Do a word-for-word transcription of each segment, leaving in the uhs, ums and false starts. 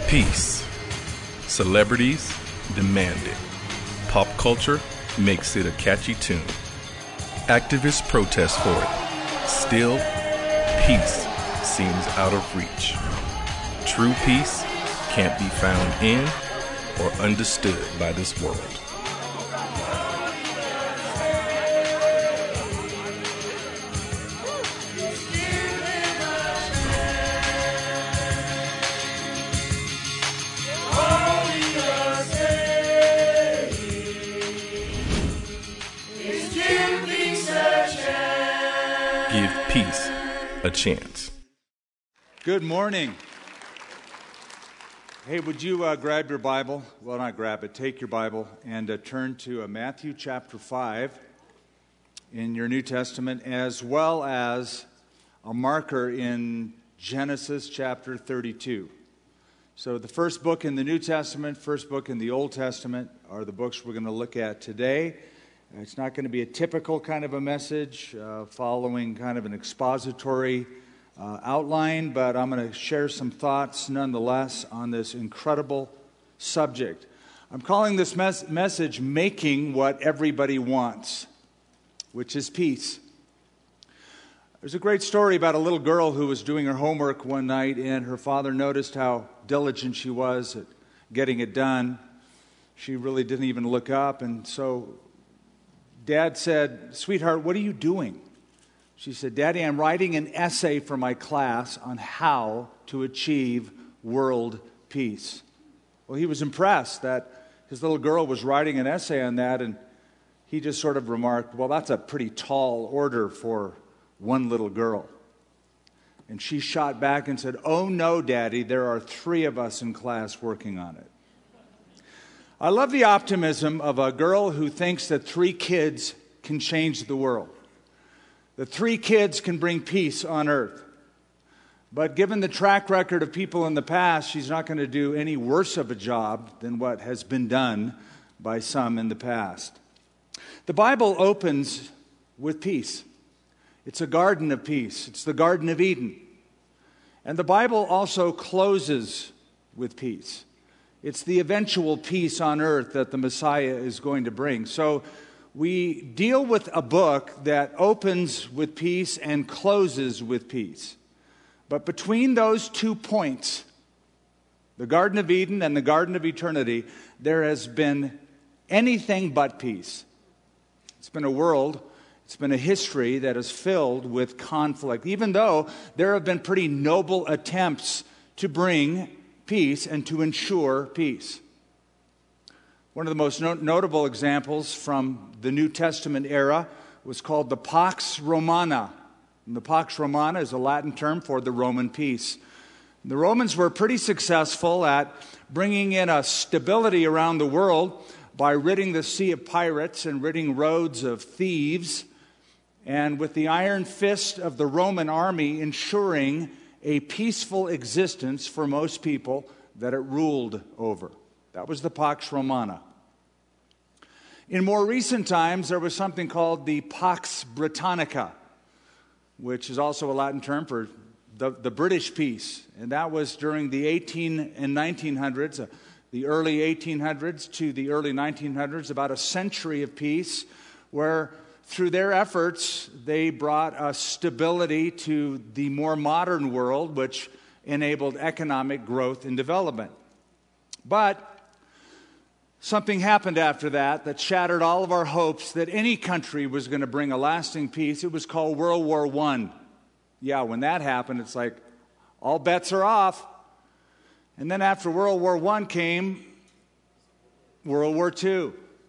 Peace. Celebrities demand it. Pop culture makes it a catchy tune. Activists protest for it. Still, peace seems out of reach. True peace can't be found in or understood by this world. Give peace a chance. Good morning. Hey, would you uh, grab your Bible? Well, not grab it. Take your Bible and uh, turn to uh, Matthew chapter five in your New Testament, as well as a marker in Genesis chapter thirty-two. So the first book in the New Testament, first book in the Old Testament are the books we're going to look at today. It's not going to be a typical kind of a message uh, following kind of an expository uh, outline, but I'm going to share some thoughts nonetheless on this incredible subject. I'm calling this mes- message Making What Everybody Wants, which is peace. There's a great story about a little girl who was doing her homework one night, and her father noticed how diligent she was at getting it done. She really didn't even look up, and so Dad said, "Sweetheart, what are you doing?" She said, "Daddy, I'm writing an essay for my class on how to achieve world peace." Well, he was impressed that his little girl was writing an essay on that, and he just sort of remarked, "Well, that's a pretty tall order for one little girl." And she shot back and said, "Oh no, Daddy, there are three of us in class working on it." I love the optimism of a girl who thinks that three kids can change the world. The three kids can bring peace on earth. But given the track record of people in the past, she's not going to do any worse of a job than what has been done by some in the past. The Bible opens with peace. It's a garden of peace. It's the Garden of Eden. And the Bible also closes with peace. It's the eventual peace on earth that the Messiah is going to bring. So we deal with a book that opens with peace and closes with peace. But between those two points, the Garden of Eden and the Garden of Eternity, there has been anything but peace. It's been a world, it's been a history that is filled with conflict, even though there have been pretty noble attempts to bring peace and to ensure peace. One of the most not- notable examples from the New Testament era was called the Pax Romana. And the Pax Romana is a Latin term for the Roman peace. The Romans were pretty successful at bringing in a stability around the world by ridding the sea of pirates and ridding roads of thieves, and with the iron fist of the Roman army ensuring a peaceful existence for most people that it ruled over. That was the Pax Romana. In more recent times, there was something called the Pax Britannica, which is also a Latin term for the, the British peace. And that was during the eighteen and nineteen hundreds, uh, the early eighteen hundreds to the early nineteen hundreds, about a century of peace, where through their efforts, they brought a stability to the more modern world, which enabled economic growth and development. But something happened after that that shattered all of our hopes that any country was going to bring a lasting peace. It was called World War One. Yeah, when that happened, it's like all bets are off. And then after World War One came World War Two.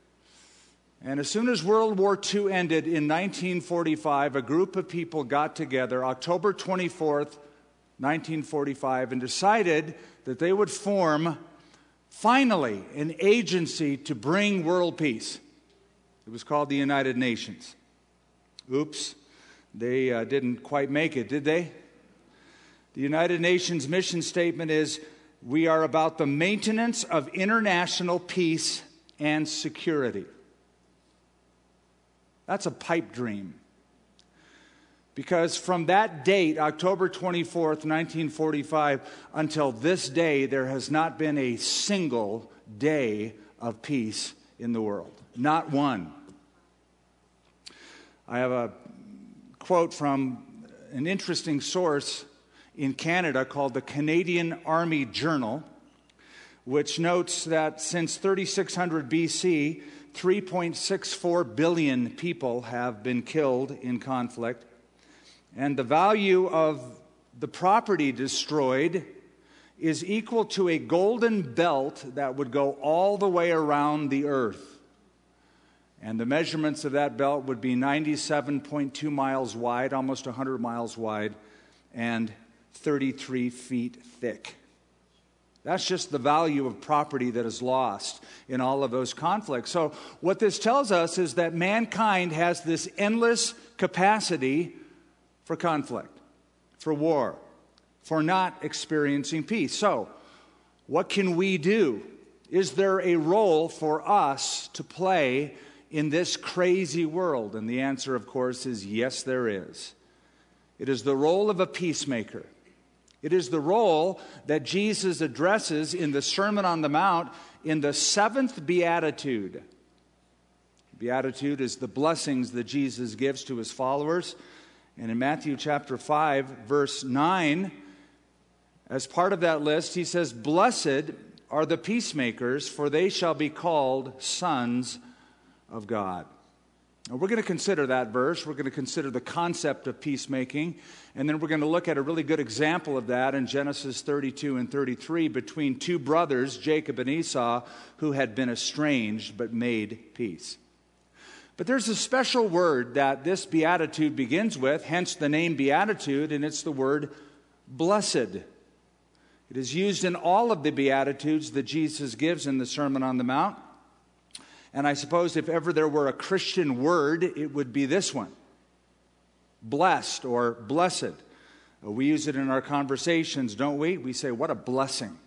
And as soon as World War Two ended in nineteen forty-five, a group of people got together, October twenty-fourth, nineteen forty-five, and decided that they would form, finally, an agency to bring world peace. It was called the United Nations. Oops, they uh, didn't quite make it, did they? The United Nations mission statement is, "We are about the maintenance of international peace and security." That's a pipe dream. Because from that date, October twenty-fourth, nineteen forty-five, until this day, there has not been a single day of peace in the world. Not one. I have a quote from an interesting source in Canada called the Canadian Army Journal, which notes that since thirty-six hundred B C, three point six four billion people have been killed in conflict. And the value of the property destroyed is equal to a golden belt that would go all the way around the earth. And the measurements of that belt would be ninety-seven point two miles wide, almost one hundred miles wide, and thirty-three feet thick. That's just the value of property that is lost in all of those conflicts. So what this tells us is that mankind has this endless capacity for conflict, for war, for not experiencing peace. So, what can we do? Is there a role for us to play in this crazy world? And the answer, of course, is yes, there is. It is the role of a peacemaker. It is the role that Jesus addresses in the Sermon on the Mount in the seventh beatitude. Beatitude is the blessings that Jesus gives to his followers. And in Matthew chapter five, verse nine, as part of that list, he says, "Blessed are the peacemakers, for they shall be called sons of God." Now, we're going to consider that verse. We're going to consider the concept of peacemaking. And then we're going to look at a really good example of that in Genesis thirty-two and thirty-three between two brothers, Jacob and Esau, who had been estranged but made peace. But there's a special word that this beatitude begins with, hence the name beatitude, and it's the word blessed. It is used in all of the beatitudes that Jesus gives in the Sermon on the Mount. And I suppose if ever there were a Christian word, it would be this one, blessed or blessed. We use it in our conversations, don't we? We say, what a blessing.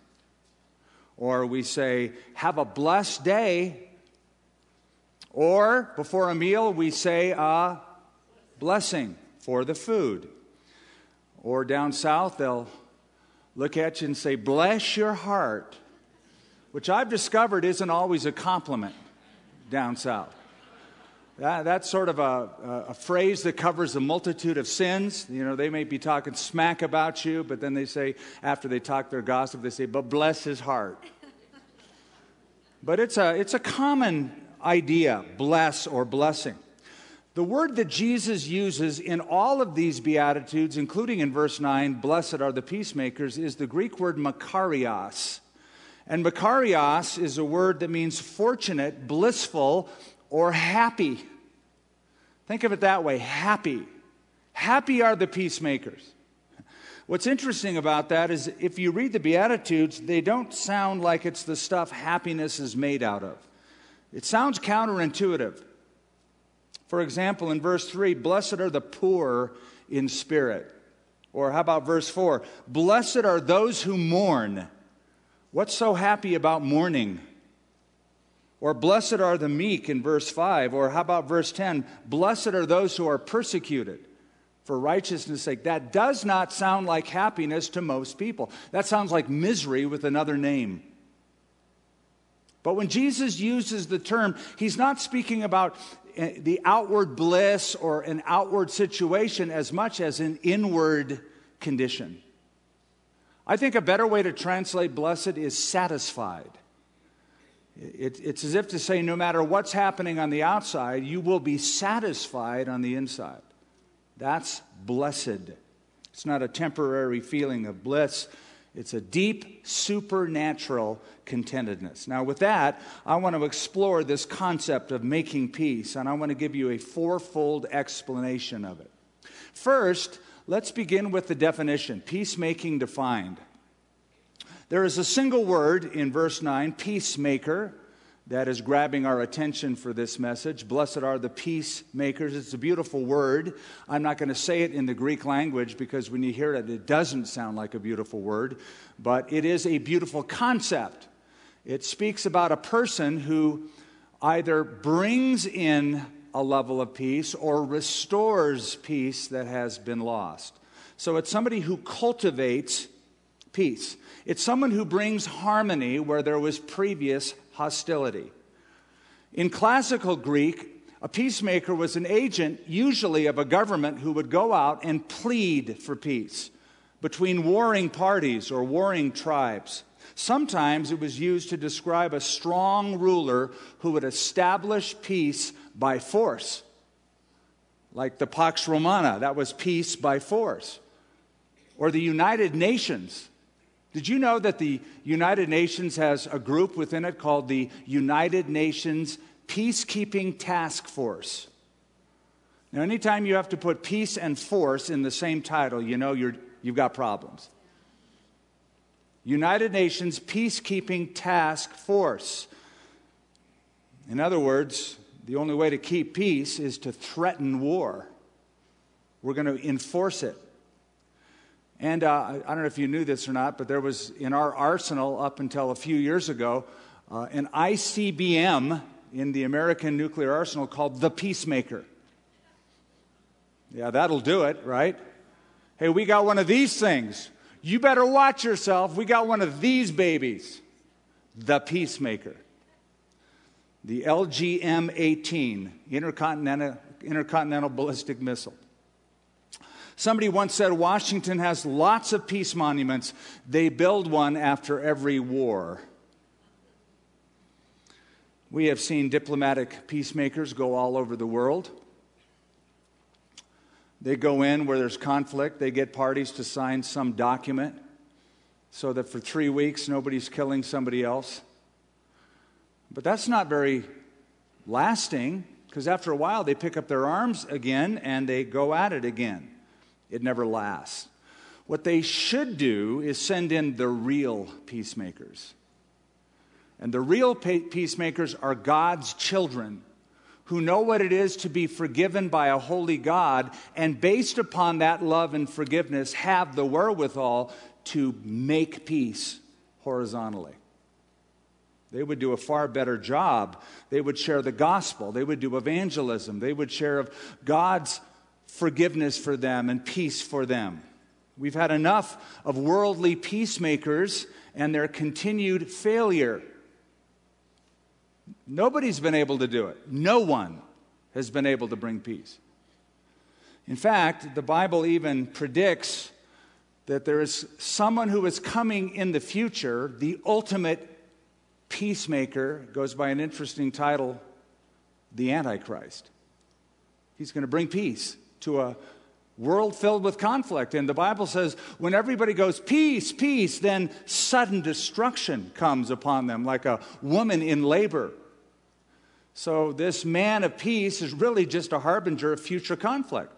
Or we say, have a blessed day. Or, before a meal, we say a blessing for the food. Or down south, they'll look at you and say, bless your heart, which I've discovered isn't always a compliment down south. That, that's sort of a, a phrase that covers a multitude of sins. You know, they may be talking smack about you, but then they say, after they talk their gossip, they say, but bless his heart. But it's a, it's a common idea, bless or blessing. The word that Jesus uses in all of these Beatitudes, including in verse nine, blessed are the peacemakers, is the Greek word makarios. And makarios is a word that means fortunate, blissful, or happy. Think of it that way, happy. Happy are the peacemakers. What's interesting about that is if you read the Beatitudes, they don't sound like it's the stuff happiness is made out of. It sounds counterintuitive. For example, in verse three, blessed are the poor in spirit. Or how about verse four? Blessed are those who mourn. What's so happy about mourning? Or blessed are the meek in verse five. Or how about verse ten? Blessed are those who are persecuted for righteousness' sake. That does not sound like happiness to most people. That sounds like misery with another name. But when Jesus uses the term, he's not speaking about the outward bliss or an outward situation as much as an inward condition. I think a better way to translate blessed is satisfied. It, it's as if to say no matter what's happening on the outside, you will be satisfied on the inside. That's blessed. It's not a temporary feeling of bliss. It's a deep, supernatural contentedness. Now, with that, I want to explore this concept of making peace, and I want to give you a fourfold explanation of it. First, let's begin with the definition, peacemaking defined. There is a single word in verse nine, peacemaker, that is grabbing our attention for this message. Blessed are the peacemakers. It's a beautiful word. I'm not going to say it in the Greek language because when you hear it, it doesn't sound like a beautiful word, but it is a beautiful concept. It speaks about a person who either brings in a level of peace or restores peace that has been lost. So it's somebody who cultivates peace. It's someone who brings harmony where there was previous hostility. In classical Greek, a peacemaker was an agent, usually of a government, who would go out and plead for peace between warring parties or warring tribes. Sometimes it was used to describe a strong ruler who would establish peace by force. Like the Pax Romana, that was peace by force. Or the United Nations. Did you know that the United Nations has a group within it called the United Nations Peacekeeping Task Force? Now, anytime you have to put peace and force in the same title, you know you're, you've got problems. United Nations Peacekeeping Task Force. In other words, the only way to keep peace is to threaten war. We're going to enforce it. And uh, I don't know if you knew this or not, but there was in our arsenal up until a few years ago uh, an I C B M in the American nuclear arsenal called the Peacemaker. Yeah, that'll do it, right? Hey, we got one of these things. You better watch yourself. We got one of these babies. The Peacemaker. The L G M eighteen, Intercontinental, Intercontinental Ballistic Missile. Somebody once said Washington has lots of peace monuments. They build one after every war. We have seen diplomatic peacemakers go all over the world. They go in where there's conflict. They get parties to sign some document so that for three weeks nobody's killing somebody else. But that's not very lasting, because after a while they pick up their arms again and they go at it again. It never lasts. What they should do is send in the real peacemakers. And the real peacemakers are God's children who know what it is to be forgiven by a holy God, and based upon that love and forgiveness have the wherewithal to make peace horizontally. They would do a far better job. They would share the gospel. They would do evangelism. They would share of God's forgiveness for them and peace for them. We've had enough of worldly peacemakers and their continued failure. Nobody's been able to do it. No one has been able to bring peace. In fact, the Bible even predicts that there is someone who is coming in the future, the ultimate peacemaker, goes by an interesting title, the Antichrist. He's going to bring peace to a world filled with conflict. And the Bible says when everybody goes, peace, peace, then sudden destruction comes upon them like a woman in labor. So this man of peace is really just a harbinger of future conflict.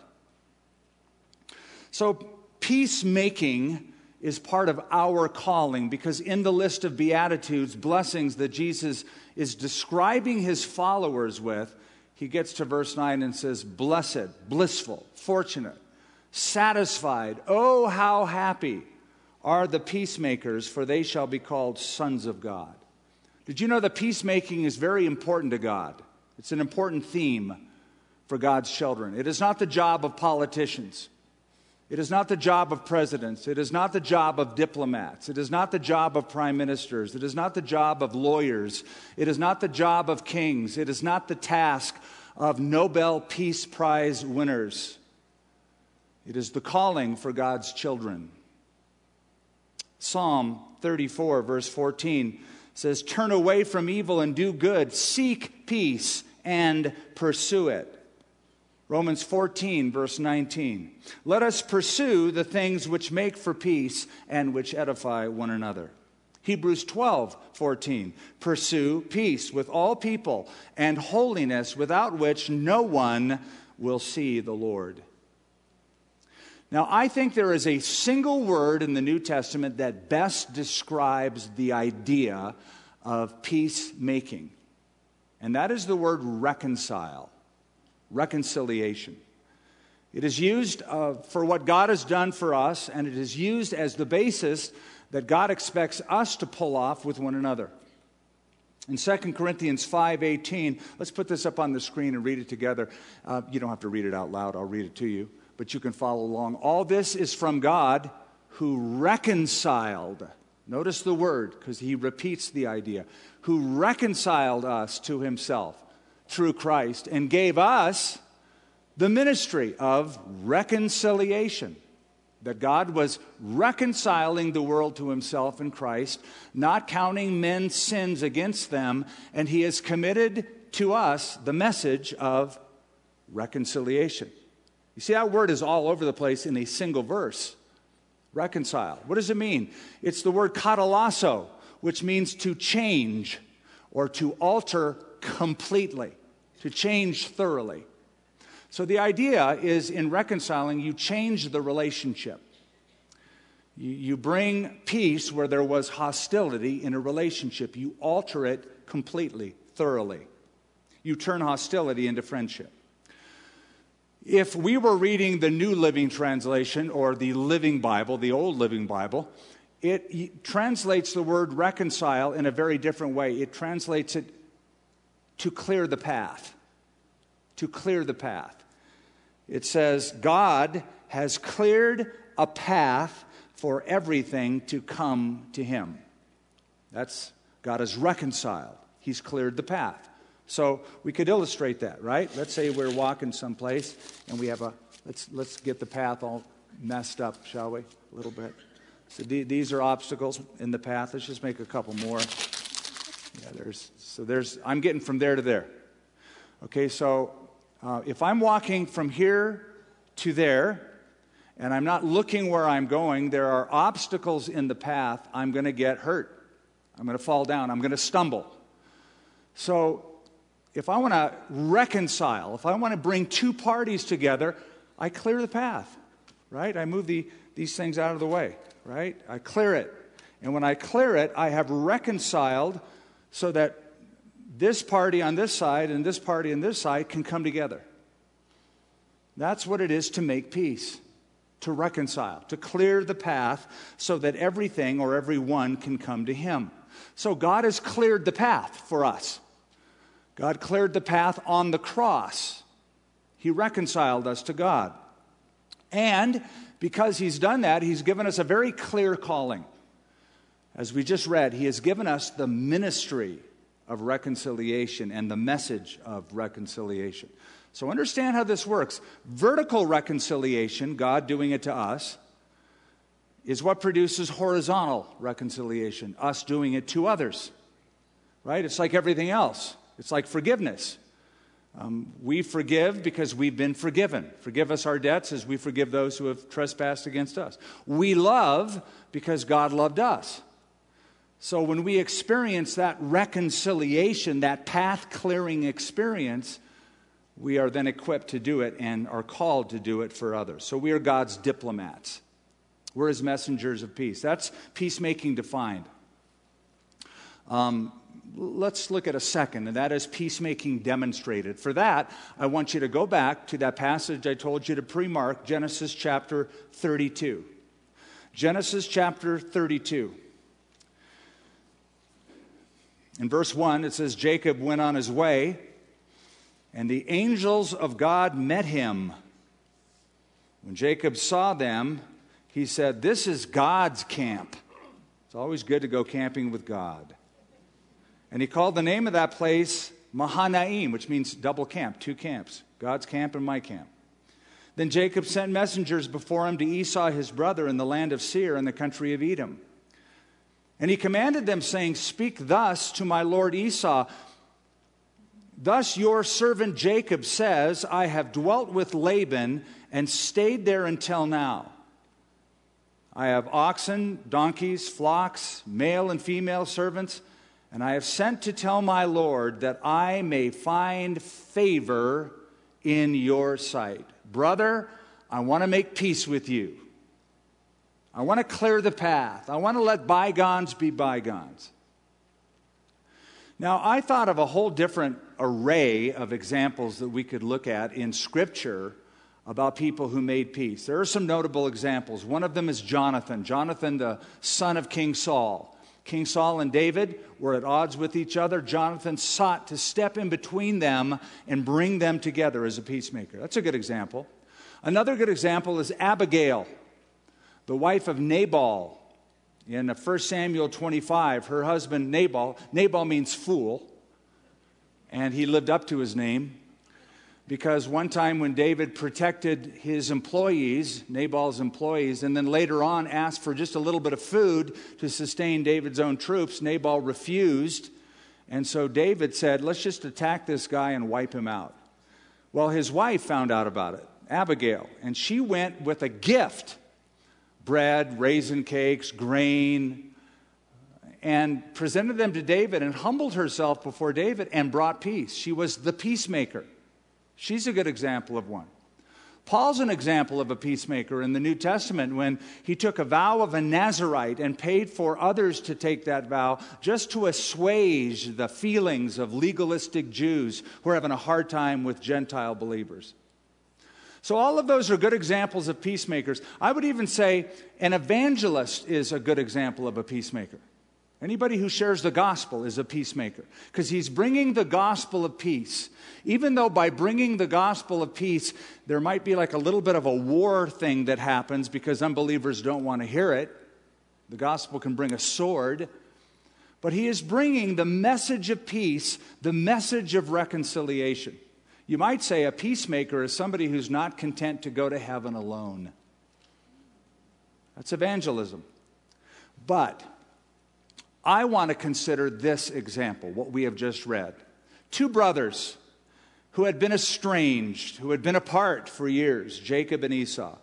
So peacemaking is part of our calling, because in the list of Beatitudes, blessings that Jesus is describing his followers with, he gets to verse nine and says, blessed, blissful, fortunate, satisfied, oh, how happy are the peacemakers, for they shall be called sons of God. Did you know that peacemaking is very important to God? It's an important theme for God's children. It is not the job of politicians. It is not the job of presidents. It is not the job of diplomats. It is not the job of prime ministers. It is not the job of lawyers. It is not the job of kings. It is not the task of Nobel Peace Prize winners. It is the calling for God's children. Psalm thirty-four, verse fourteen says, turn away from evil and do good. Seek peace and pursue it. Romans fourteen, verse nineteen. Let us pursue the things which make for peace and which edify one another. Hebrews twelve, fourteen. Pursue peace with all people and holiness, without which no one will see the Lord. Now, I think there is a single word in the New Testament that best describes the idea of peacemaking, and that is the word reconcile. Reconciliation. It is used uh, for what God has done for us, and it is used as the basis that God expects us to pull off with one another. In Second Corinthians five eighteen, let's put this up on the screen and read it together. Uh, you don't have to read it out loud. I'll read it to you, but you can follow along. All this is from God who reconciled. Notice the word, because he repeats the idea. Who reconciled us to himself through Christ and gave us the ministry of reconciliation. That God was reconciling the world to himself in Christ, not counting men's sins against them, and he has committed to us the message of reconciliation. You see, that word is all over the place in a single verse. Reconcile. What does it mean? It's the word katalasso, which means to change or to alter completely, to change thoroughly. So the idea is in reconciling, you change the relationship. You, you bring peace where there was hostility in a relationship. You alter it completely, thoroughly. You turn hostility into friendship. If we were reading the New Living Translation or the Living Bible, the Old Living Bible, it translates the word reconcile in a very different way. It translates it to clear the path. To clear the path. It says, God has cleared a path for everything to come to him. That's, God has reconciled. He's cleared the path. So we could illustrate that, right? Let's say we're walking someplace and we have a, let's let's get the path all messed up, shall we? A little bit. So the, these are obstacles in the path. Let's just make a couple more. Yeah, there's, so there's, I'm getting from there to there. Okay, so uh, if I'm walking from here to there and I'm not looking where I'm going, there are obstacles in the path, I'm going to get hurt. I'm going to fall down. I'm going to stumble. So if I want to reconcile, if I want to bring two parties together, I clear the path, right? I move the, these things out of the way, right? I clear it. And when I clear it, I have reconciled so that this party on this side and this party on this side can come together. That's what it is to make peace, to reconcile, to clear the path so that everything or everyone can come to him. So God has cleared the path for us. God cleared the path on the cross. He reconciled us to God. And because he's done that, he's given us a very clear calling. As we just read, he has given us the ministry of reconciliation and the message of reconciliation. So understand how this works. Vertical reconciliation, God doing it to us, is what produces horizontal reconciliation, us doing it to others. Right? It's like everything else. It's like forgiveness. Um, we forgive because we've been forgiven. Forgive us our debts as we forgive those who have trespassed against us. We love because God loved us. So when we experience that reconciliation, that path-clearing experience, we are then equipped to do it and are called to do it for others. So we are God's diplomats. We're his messengers of peace. That's peacemaking defined. Um, let's look at a second, and that is peacemaking demonstrated. For that, I want you to go back to that passage I told you to pre-mark, Genesis chapter thirty-two. Genesis chapter thirty-two. In verse one, it says, Jacob went on his way, and the angels of God met him. When Jacob saw them, he said, this is God's camp. It's always good to go camping with God. And he called the name of that place Mahanaim, which means double camp, two camps, God's camp and my camp. Then Jacob sent messengers before him to Esau his brother in the land of Seir in the country of Edom. And he commanded them, saying, speak thus to my lord Esau. Thus your servant Jacob says, I have dwelt with Laban and stayed there until now. I have oxen, donkeys, flocks, male and female servants, and I have sent to tell my Lord that I may find favor in your sight. Brother, I want to make peace with you. I want to clear the path. I want to let bygones be bygones. Now, I thought of a whole different array of examples that we could look at in Scripture about people who made peace. There are some notable examples. One of them is Jonathan. Jonathan, the son of King Saul. King Saul and David were at odds with each other. Jonathan sought to step in between them and bring them together as a peacemaker. That's a good example. Another good example is Abigail, the wife of Nabal. In First Samuel twenty-five, her husband Nabal, Nabal means fool, and he lived up to his name, because one time when David protected his employees, Nabal's employees, and then later on asked for just a little bit of food to sustain David's own troops, Nabal refused, and so David said, let's just attack this guy and wipe him out. Well, his wife found out about it, Abigail, and she went with a gift, bread, raisin cakes, grain, and presented them to David and humbled herself before David and brought peace. She was the peacemaker. She's a good example of one. Paul's an example of a peacemaker in the New Testament when he took a vow of a Nazirite and paid for others to take that vow just to assuage the feelings of legalistic Jews who are having a hard time with Gentile believers. So all of those are good examples of peacemakers. I would even say an evangelist is a good example of a peacemaker. Anybody who shares the gospel is a peacemaker because he's bringing the gospel of peace. Even though by bringing the gospel of peace, there might be like a little bit of a war thing that happens because unbelievers don't want to hear it. The gospel can bring a sword. But he is bringing the message of peace, the message of reconciliation. You might say a peacemaker is somebody who's not content to go to heaven alone. That's evangelism. But I want to consider this example, what we have just read. Two brothers who had been estranged, who had been apart for years, Jacob and Esau.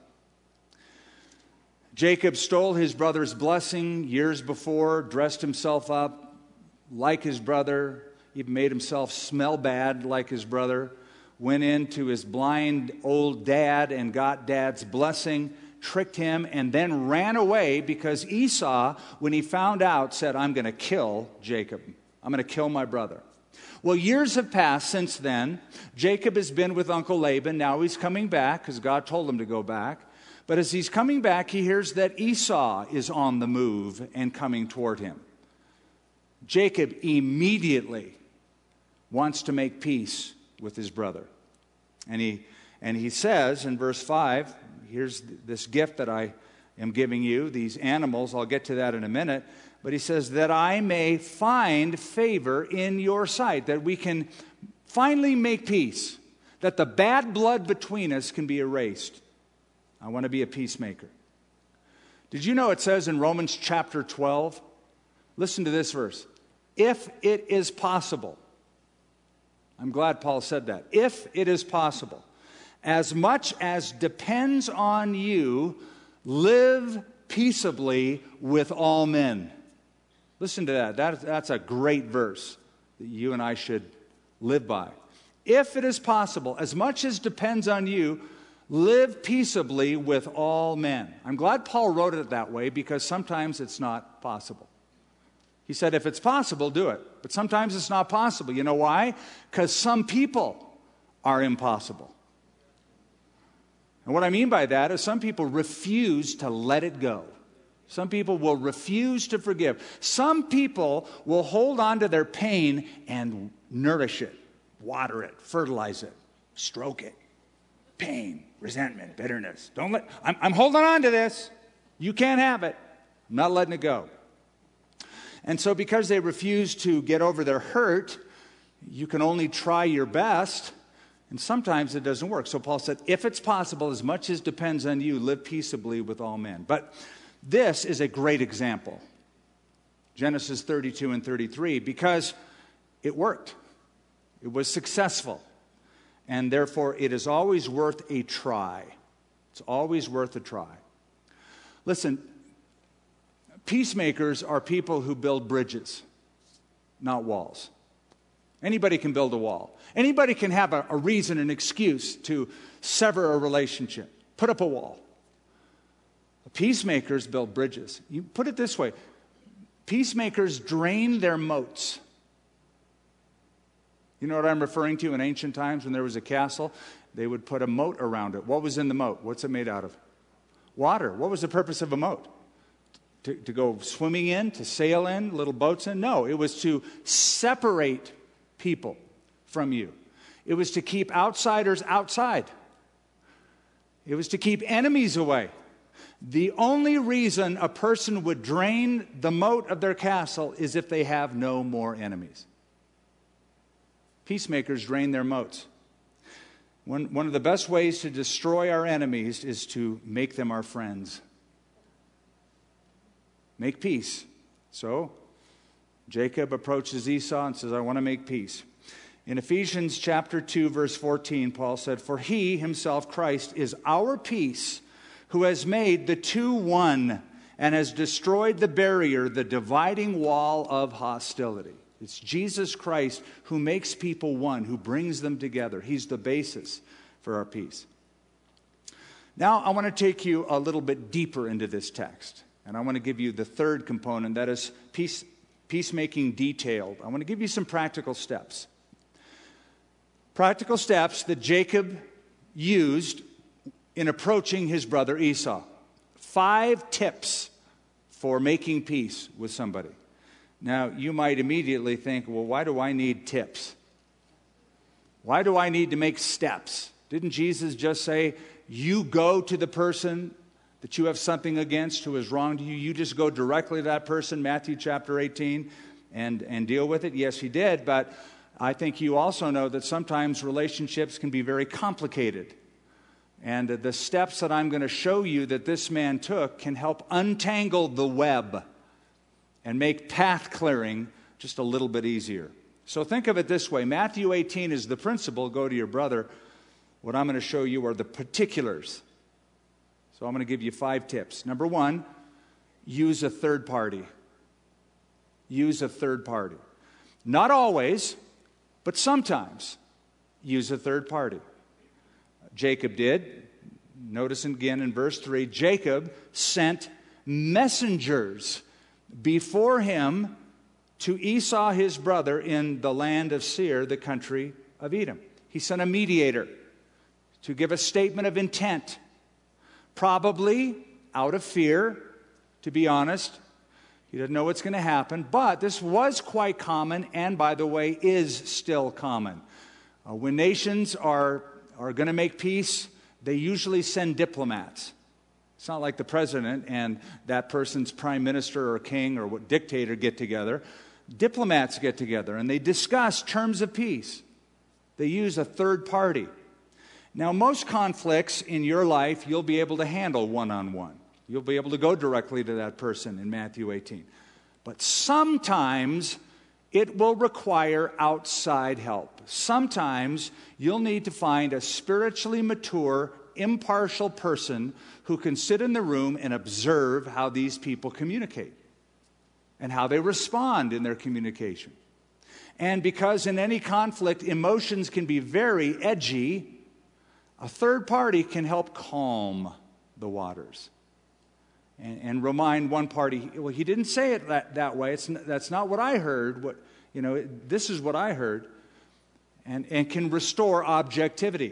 Jacob stole his brother's blessing years before, dressed himself up like his brother, even made himself smell bad like his brother, went into his blind old dad and got dad's blessing, tricked him, and then ran away because Esau, when he found out, said, I'm going to kill Jacob. I'm going to kill my brother. Well, years have passed since then. Jacob has been with Uncle Laban. Now he's coming back because God told him to go back. But as he's coming back, he hears that Esau is on the move and coming toward him. Jacob immediately wants to make peace with his brother. And he, and he says in verse five, here's this gift that I am giving you, these animals. I'll get to that in a minute. But he says, that I may find favor in your sight, that we can finally make peace, that the bad blood between us can be erased. I want to be a peacemaker. Did you know it says in Romans chapter twelve, listen to this verse, if it is possible, I'm glad Paul said that, if it is possible, as much as depends on you, live peaceably with all men. Listen to that. that. That's a great verse that you and I should live by. If it is possible, as much as depends on you, live peaceably with all men. I'm glad Paul wrote it that way because sometimes it's not possible. He said, if it's possible, do it. But sometimes it's not possible. You know why? Because some people are impossible. And what I mean by that is some people refuse to let it go. Some people will refuse to forgive. Some people will hold on to their pain and nourish it, water it, fertilize it, stroke it. Pain, resentment, bitterness. Don't let, I'm, I'm holding on to this. You can't have it. I'm not letting it go. And so because they refuse to get over their hurt, you can only try your best. And sometimes it doesn't work. So Paul said, if it's possible, as much as depends on you, live peaceably with all men. But this is a great example. Genesis thirty-two and thirty-three, because it worked. It was successful. And therefore, it is always worth a try. It's always worth a try. Listen, peacemakers are people who build bridges, not walls. Anybody can build a wall. Anybody can have a, a reason, an excuse to sever a relationship. Put up a wall. Peacemakers build bridges. You put it this way. Peacemakers drain their moats. You know what I'm referring to in ancient times when there was a castle? They would put a moat around it. What was in the moat? What's it made out of? Water. What was the purpose of a moat? to, to go swimming in, to sail in, little boats in. No, it was to separate people from you. It was to keep outsiders outside. It was to keep enemies away. The only reason a person would drain the moat of their castle is if they have no more enemies. Peacemakers drain their moats. One, one of the best ways to destroy our enemies is to make them our friends. Make peace. So, Jacob approaches Esau and says, I want to make peace. In Ephesians chapter two, verse fourteen, Paul said, For he himself, Christ, is our peace, who has made the two one and has destroyed the barrier, the dividing wall of hostility. It's Jesus Christ who makes people one, who brings them together. He's the basis for our peace. Now, I want to take you a little bit deeper into this text. And I want to give you the third component, that is peace, peacemaking detailed. I want to give you some practical steps. Practical steps that Jacob used in approaching his brother Esau. Five tips for making peace with somebody. Now, you might immediately think, well, why do I need tips? Why do I need to make steps? Didn't Jesus just say, you go to the person that you have something against who has wronged you? You just go directly to that person, Matthew chapter eighteen, and, and deal with it? Yes, he did, but I think you also know that sometimes relationships can be very complicated. And the steps that I'm going to show you that this man took can help untangle the web and make path clearing just a little bit easier. So think of it this way. Matthew eighteen is the principle. Go to your brother. What I'm going to show you are the particulars. So I'm going to give you five tips. Number one, use a third party. Use a third party. Not always, but sometimes use a third party. Jacob did. Notice again in verse three, Jacob sent messengers before him to Esau his brother in the land of Seir, the country of Edom. He sent a mediator to give a statement of intent, probably out of fear, to be honest. He doesn't know what's going to happen, but this was quite common, and by the way, is still common. Uh, when nations are, are going to make peace, they usually send diplomats. It's not like the president and that person's prime minister or king or what dictator get together. Diplomats get together and they discuss terms of peace. They use a third party. Now, most conflicts in your life you'll be able to handle one-on-one. You'll be able to go directly to that person in Matthew eighteen. But sometimes it will require outside help. Sometimes you'll need to find a spiritually mature, impartial person who can sit in the room and observe how these people communicate and how they respond in their communication. And because in any conflict, emotions can be very edgy, a third party can help calm the waters and, and remind one party, well, he didn't say it that, that way. It's n- that's not what I heard. What, you know, it, this is what I heard. And, and can restore objectivity.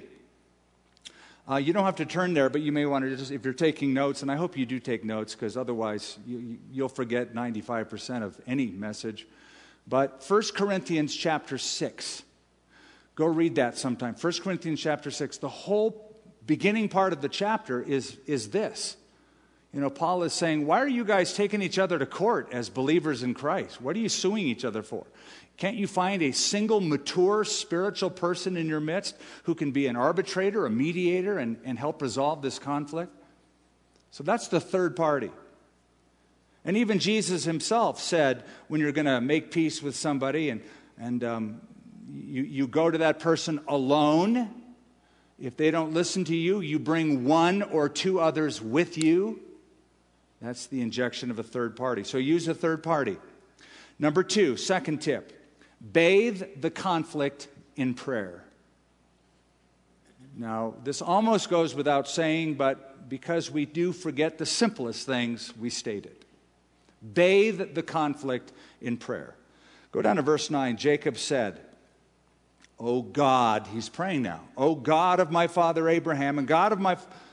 Uh, you don't have to turn there, but you may want to just, if you're taking notes, and I hope you do take notes, because otherwise you, you'll forget ninety-five percent of any message. But First Corinthians chapter six, go read that sometime. First Corinthians chapter six, the whole beginning part of the chapter is, is this. You know, Paul is saying, why are you guys taking each other to court as believers in Christ? What are you suing each other for? Can't you find a single mature spiritual person in your midst who can be an arbitrator, a mediator, and, and help resolve this conflict? So that's the third party. And even Jesus himself said, when you're going to make peace with somebody and, and um, you, you go to that person alone, if they don't listen to you, you bring one or two others with you. That's the injection of a third party. So use a third party. Number two, second tip. Bathe the conflict in prayer. Now, this almost goes without saying, but because we do forget the simplest things, we state it. Bathe the conflict in prayer. Go down to verse nine. Jacob said, O God, he's praying now, O God of my father Abraham and God of my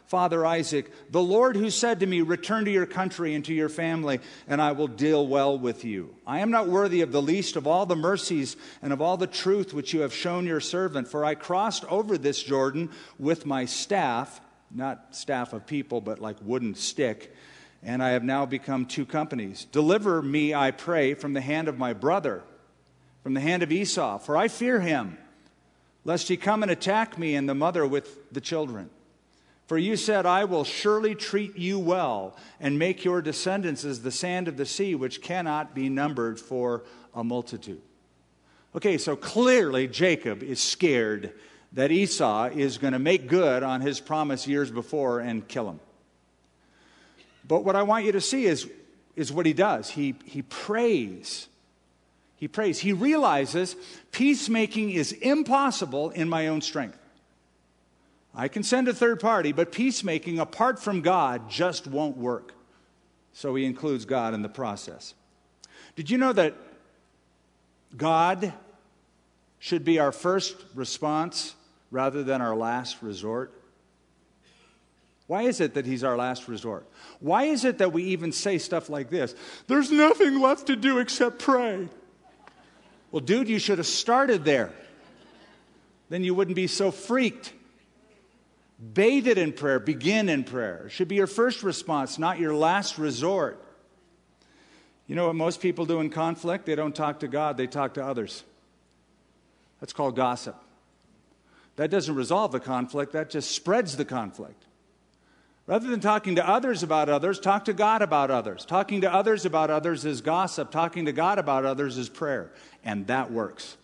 father Isaac, the Lord who said to me, return to your country and to your family, and I will deal well with you. I am not worthy of the least of all the mercies and of all the truth which you have shown your servant, for I crossed over this Jordan with my staff, not staff of people, but like wooden stick, and I have now become two companies. Deliver me, I pray, from the hand of my brother, from the hand of Esau, for I fear him, lest he come and attack me and the mother with the children. For you said, I will surely treat you well and make your descendants as the sand of the sea, which cannot be numbered for a multitude. Okay, so clearly Jacob is scared that Esau is going to make good on his promise years before and kill him. But what I want you to see is, is what he does. He, he prays. He prays. He realizes peacemaking is impossible in my own strength. I can send a third party, but peacemaking apart from God just won't work. So he includes God in the process. Did you know that God should be our first response rather than our last resort? Why is it that he's our last resort? Why is it that we even say stuff like this? There's nothing left to do except pray. Well, dude, you should have started there. Then you wouldn't be so freaked. Bathe it in prayer. Begin in prayer. It should be your first response, not your last resort. You know what most people do in conflict? They don't talk to God, they talk to others. That's called gossip. That doesn't resolve the conflict, that just spreads the conflict. Rather than talking to others about others, talk to God about others. Talking to others about others is gossip. Talking to God about others is prayer. And that works.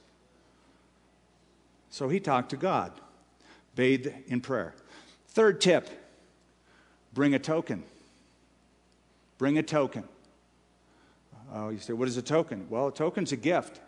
So he talked to God. Bathe in prayer. Third tip, bring a token. Bring a token. Oh, you say, what is a token? Well, a token's a gift.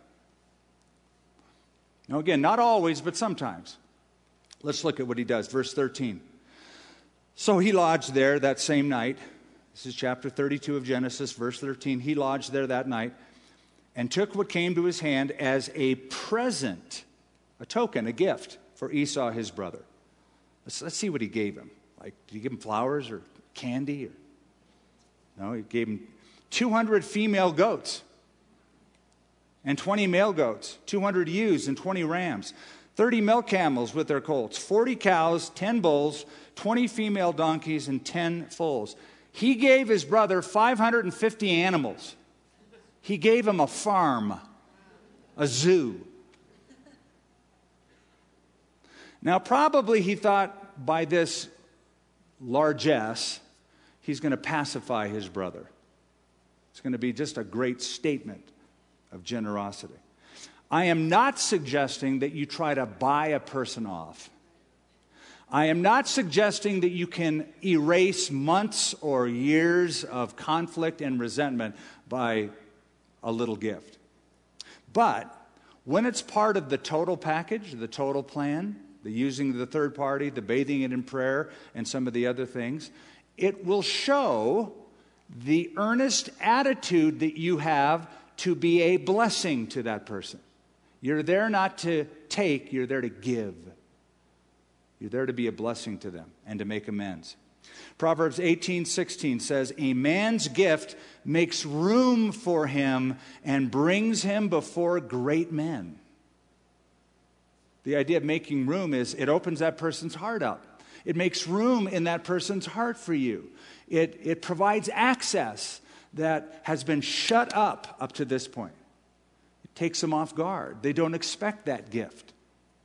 Now, again, not always, but sometimes. Let's look at what he does. Verse thirteen. So he lodged there that same night. This is chapter thirty-two of Genesis, verse thirteen. He lodged there that night and took what came to his hand as a present, a token, a gift for Esau, his brother. Let's, let's see what he gave him. Like, did he give him flowers or candy? Or... No, he gave him two hundred female goats and twenty male goats, two hundred ewes and twenty rams, thirty milk camels with their colts, forty cows, ten bulls, twenty female donkeys, and ten foals. He gave his brother five hundred fifty animals. He gave him a farm, a zoo. Now, probably he thought by this largesse, he's going to pacify his brother. It's going to be just a great statement of generosity. I am not suggesting that you try to buy a person off. I am not suggesting that you can erase months or years of conflict and resentment by a little gift. But when it's part of the total package, the total plan, the using the third party, the bathing it in prayer, and some of the other things, it will show the earnest attitude that you have to be a blessing to that person. You're there not to take, you're there to give. You're there to be a blessing to them and to make amends. Proverbs eighteen sixteen says, a man's gift makes room for him and brings him before great men. The idea of making room is it opens that person's heart up. It makes room in that person's heart for you. It, it provides access that has been shut up up to this point. It takes them off guard. They don't expect that gift.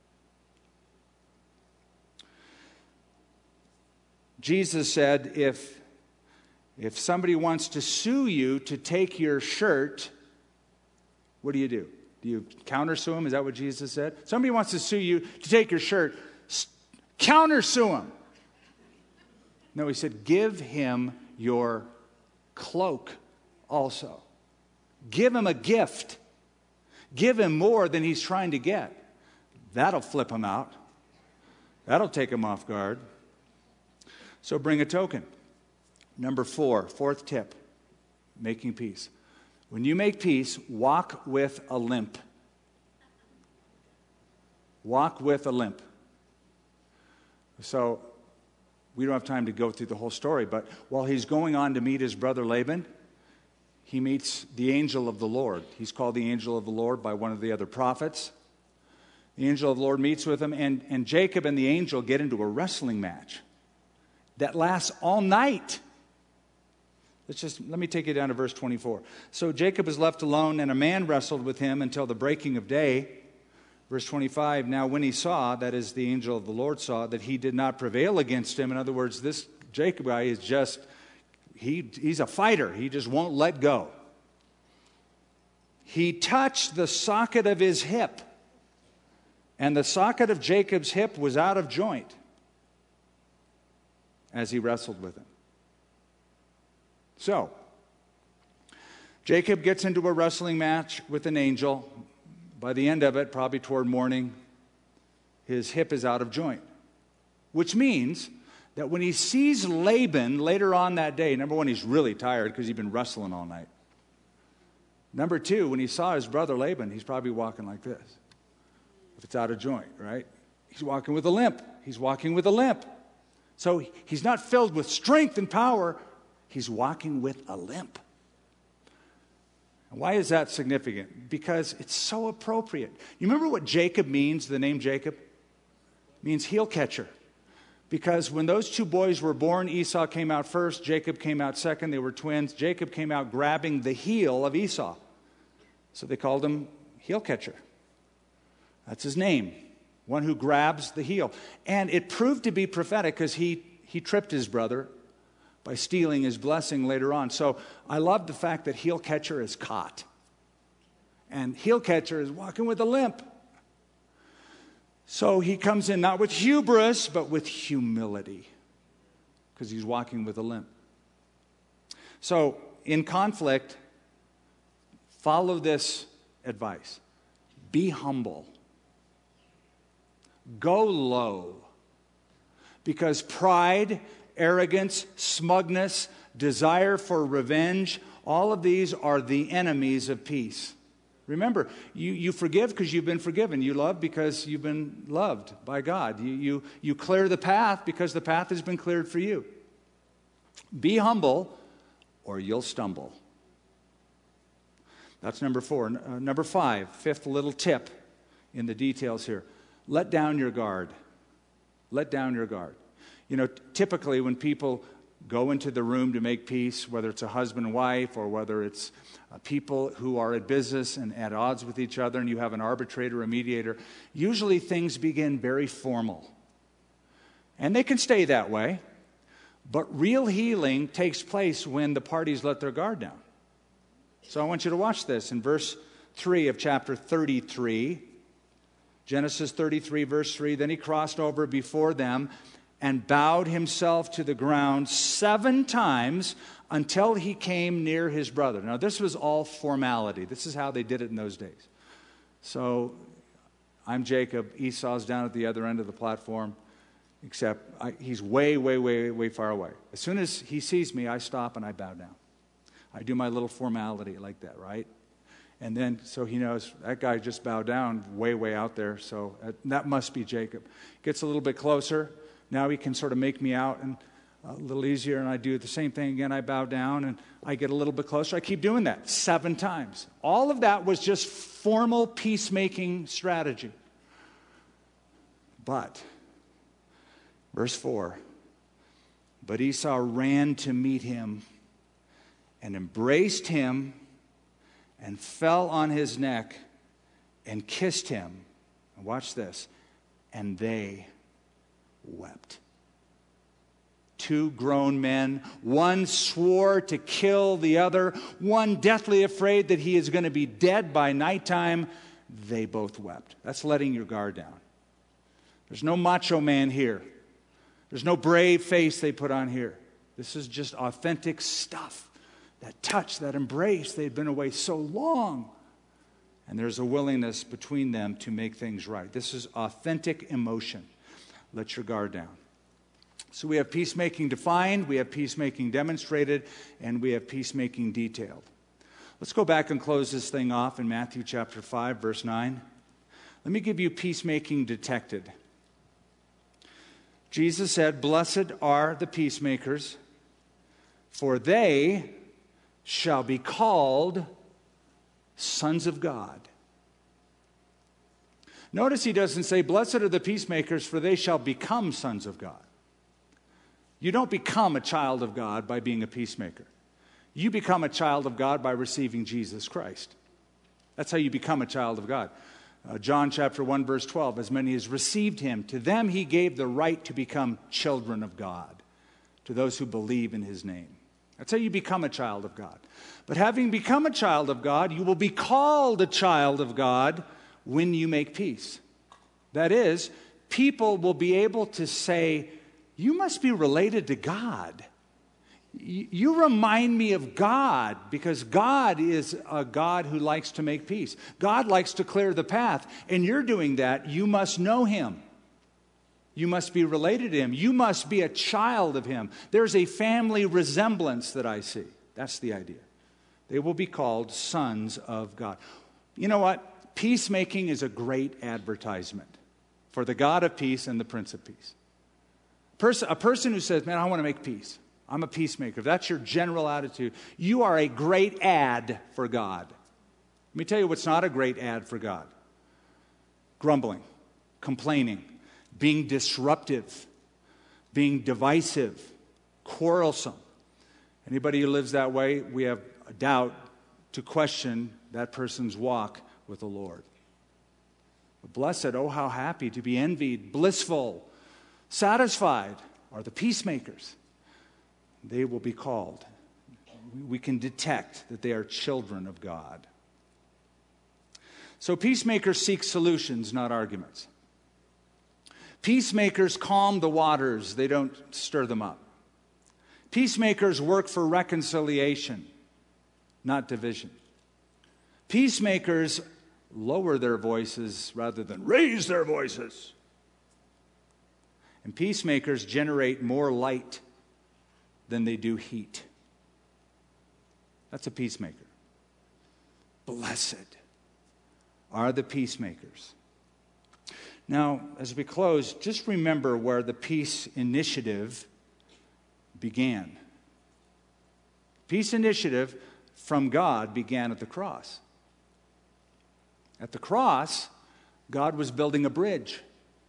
Jesus said, if, if somebody wants to sue you to take your shirt, what do you do? Do you countersue him? Is that what Jesus said? Somebody wants to sue you to take your shirt, countersue him. No, he said, give him your cloak also. Give him a gift. Give him more than he's trying to get. That'll flip him out. That'll take him off guard. So bring a token. Number four, fourth tip, making peace. When you make peace, walk with a limp. Walk with a limp. So we don't have time to go through the whole story, but while he's going on to meet his brother Laban, he meets the angel of the Lord. He's called the angel of the Lord by one of the other prophets. The angel of the Lord meets with him, and, and Jacob and the angel get into a wrestling match that lasts all night. Let's just, let me take you down to verse twenty-four. So Jacob is left alone, and a man wrestled with him until the breaking of day. Verse twenty-five, now when he saw, that is the angel of the Lord saw, that he did not prevail against him. In other words, this Jacob guy is just, he, he's a fighter. He just won't let go. He touched the socket of his hip, and the socket of Jacob's hip was out of joint as he wrestled with him. So, Jacob gets into a wrestling match with an angel. By the end of it, probably toward morning, his hip is out of joint. Which means that when he sees Laban later on that day, number one, he's really tired because he's been wrestling all night. Number two, when he saw his brother Laban, he's probably walking like this. If it's out of joint, right? He's walking with a limp. He's walking with a limp. So he's not filled with strength and power. He's walking with a limp. Why is that significant? Because it's so appropriate. You remember what Jacob means, the name Jacob? It means heel catcher. Because when those two boys were born, Esau came out first, Jacob came out second. They were twins. Jacob came out grabbing the heel of Esau. So they called him heel catcher. That's his name, one who grabs the heel. And it proved to be prophetic because he, he tripped his brother by stealing his blessing later on. So I love the fact that heel catcher is caught. And heel catcher is walking with a limp. So he comes in not with hubris, but with humility, because he's walking with a limp. So in conflict, follow this advice. Be humble. Go low. Because pride, arrogance, smugness, desire for revenge, all of these are the enemies of peace. Remember, you, you forgive because you've been forgiven. You love because you've been loved by God. You, you, you clear the path because the path has been cleared for you. Be humble or you'll stumble. That's number four. Uh, number five, fifth little tip in the details here. Let down your guard. Let down your guard. You know, typically when people go into the room to make peace, whether it's a husband and wife or whether it's uh, people who are at business and at odds with each other and you have an arbitrator, a mediator, usually things begin very formal. And they can stay that way, but real healing takes place when the parties let their guard down. So I want you to watch this in verse three of chapter thirty-three. Genesis thirty-three, verse three, then he crossed over before them and bowed himself to the ground seven times until he came near his brother. Now, this was all formality. This is how they did it in those days. So, I'm Jacob. Esau's down at the other end of the platform, except I, he's way, way, way, way far away. As soon as he sees me, I stop and I bow down. I do my little formality like that, right? And then, so he knows, that guy just bowed down way, way out there, so that must be Jacob. Gets a little bit closer. Now he can sort of make me out and a little easier, and I do the same thing again. I bow down, and I get a little bit closer. I keep doing that seven times. All of that was just formal peacemaking strategy. But, verse four, but Esau ran to meet him and embraced him and fell on his neck and kissed him. And watch this. And they wept. Two grown men, one swore to kill the other, one deathly afraid that he is going to be dead by nighttime. They both wept. That's letting your guard down. There's no macho man here. There's no brave face they put on here. This is just authentic stuff. That touch, that embrace, they'd been away so long. And there's a willingness between them to make things right. This is authentic emotion. Let your guard down. So we have peacemaking defined, we have peacemaking demonstrated, and we have peacemaking detailed. Let's go back and close this thing off in Matthew chapter five, verse nine. Let me give you peacemaking detected. Jesus said, "Blessed are the peacemakers, for they shall be called sons of God." Notice he doesn't say, "Blessed are the peacemakers, for they shall become sons of God." You don't become a child of God by being a peacemaker. You become a child of God by receiving Jesus Christ. That's how you become a child of God. Uh, John chapter one, verse twelve, "As many as received him, to them he gave the right to become children of God, to those who believe in his name." That's how you become a child of God. But having become a child of God, you will be called a child of God when you make peace. That is, people will be able to say, "You must be related to God. You remind me of God," because God is a God who likes to make peace. God likes to clear the path, and you're doing that. You must know him. You must be related to him. You must be a child of him. There's a family resemblance that I see. That's the idea. They will be called sons of God. You know what? Peacemaking is a great advertisement for the God of peace and the Prince of Peace. Pers- a person who says, "Man, I want to make peace. I'm a peacemaker." If that's your general attitude, you are a great ad for God. Let me tell you what's not a great ad for God. Grumbling, complaining, being disruptive, being divisive, quarrelsome. Anybody who lives that way, we have a doubt to question that person's walk with the Lord. But blessed, oh how happy, to be envied, blissful, satisfied are the peacemakers. They will be called. We can detect that they are children of God. So peacemakers seek solutions, not arguments. Peacemakers calm the waters, they don't stir them up. Peacemakers work for reconciliation, not division. Peacemakers lower their voices rather than raise their voices. And peacemakers generate more light than they do heat. That's a peacemaker. Blessed are the peacemakers. Now, as we close, just remember where the peace initiative began. Peace initiative from God began at the cross. At the cross, God was building a bridge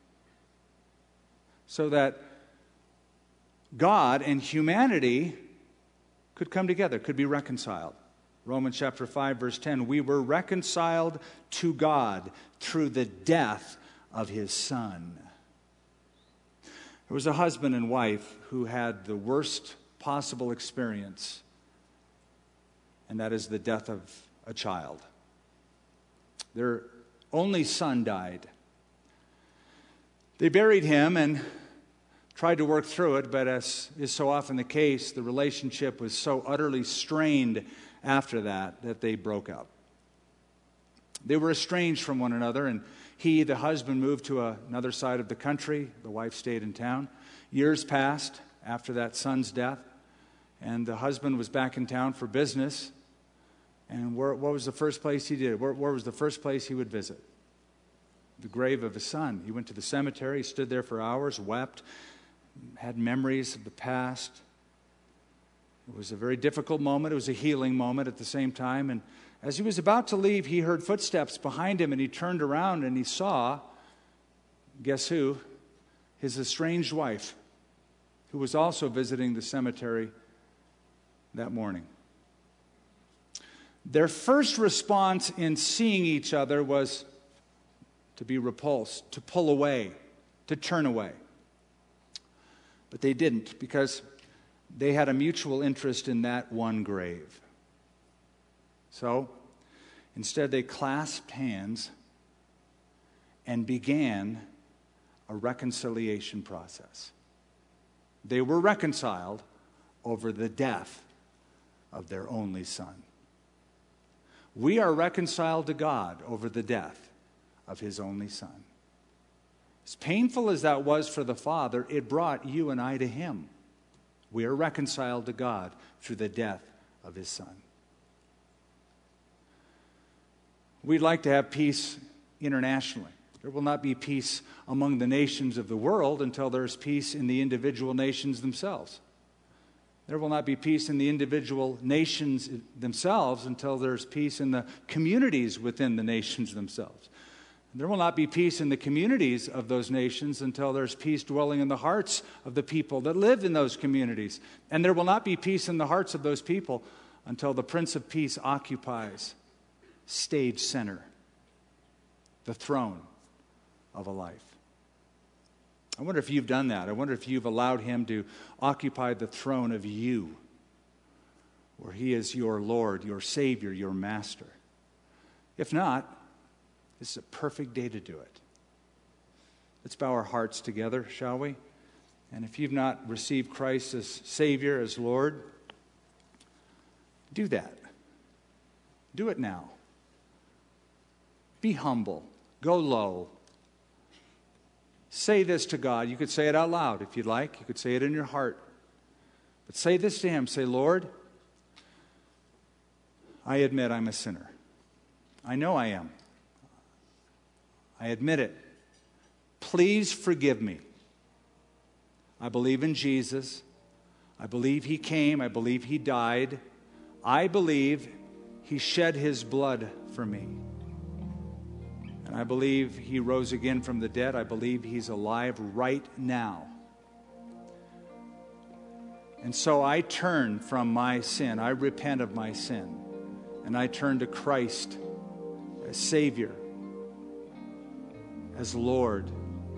so that God and humanity could come together, could be reconciled. Romans chapter five, verse ten, "We were reconciled to God through the death of his Son." There was a husband and wife who had the worst possible experience, and that is the death of a child. Their only son died. They buried him and tried to work through it, but as is so often the case, the relationship was so utterly strained after that that they broke up. They were estranged from one another, and he, the husband, moved to a, another side of the country. The wife stayed in town. Years passed after that son's death, and the husband was back in town for business. And where, what was the first place he did? Where, where was the first place he would visit? The grave of his son. He went to the cemetery, stood there for hours, wept, had memories of the past. It was a very difficult moment. It was a healing moment at the same time. And as he was about to leave, he heard footsteps behind him, and he turned around and he saw, guess who? His estranged wife, who was also visiting the cemetery that morning. Their first response in seeing each other was to be repulsed, to pull away, to turn away. But they didn't, because they had a mutual interest in that one grave. So, instead they clasped hands and began a reconciliation process. They were reconciled over the death of their only son. We are reconciled to God over the death of his only son. As painful as that was for the Father, it brought you and I to him. We are reconciled to God through the death of his son. We'd like to have peace internationally. There will not be peace among the nations of the world until there is peace in the individual nations themselves. There will not be peace in the individual nations themselves until there's peace in the communities within the nations themselves. There will not be peace in the communities of those nations until there's peace dwelling in the hearts of the people that live in those communities. And there will not be peace in the hearts of those people until the Prince of Peace occupies stage center, the throne of a life. I wonder if you've done that. I wonder if you've allowed him to occupy the throne of you, where he is your Lord, your Savior, your Master. If not, this is a perfect day to do it. Let's bow our hearts together, shall we? And if you've not received Christ as Savior, as Lord, do that. Do it now. Be humble. Go low. Say this to God. You could say it out loud if you'd like. You could say it in your heart. But say this to him. Say, Lord, I admit I'm a sinner. I know I am. I admit it. Please forgive me. I believe in Jesus. I believe he came. I believe he died. I believe he shed his blood for me. And I believe he rose again from the dead. I believe he's alive right now. And so I turn from my sin. I repent of my sin. And I turn to Christ as Savior, as Lord.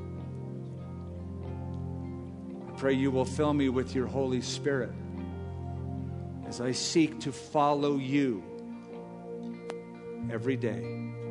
I pray you will fill me with your Holy Spirit as I seek to follow you every day.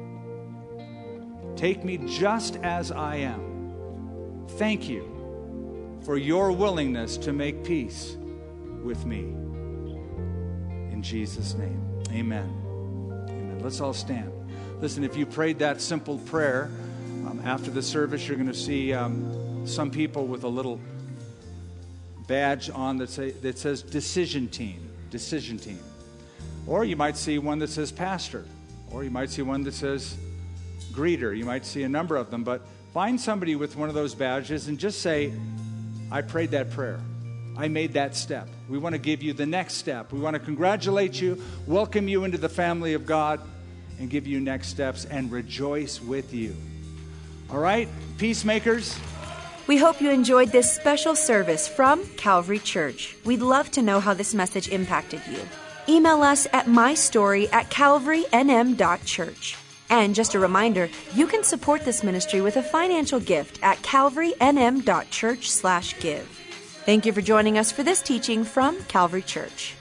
Take me just as I am. Thank you for your willingness to make peace with me. In Jesus' name, amen. Amen. Let's all stand. Listen, if you prayed that simple prayer, um, after the service, you're going to see um, some people with a little badge on that, say, that says decision team, decision team. Or you might see one that says pastor. Or you might see one that says greeter. You might see a number of them. But find somebody with one of those badges and just say, I prayed that prayer. I made that step. We want to give you the next step. We want to congratulate you, welcome you into the family of God, and give you next steps and rejoice with you. All right, peacemakers? We hope you enjoyed this special service from Calvary Church. We'd love to know how this message impacted you. Email us at mystory at calvary n m dot church. And just a reminder, you can support this ministry with a financial gift at calvary n m dot church slash give. Thank you for joining us for this teaching from Calvary Church.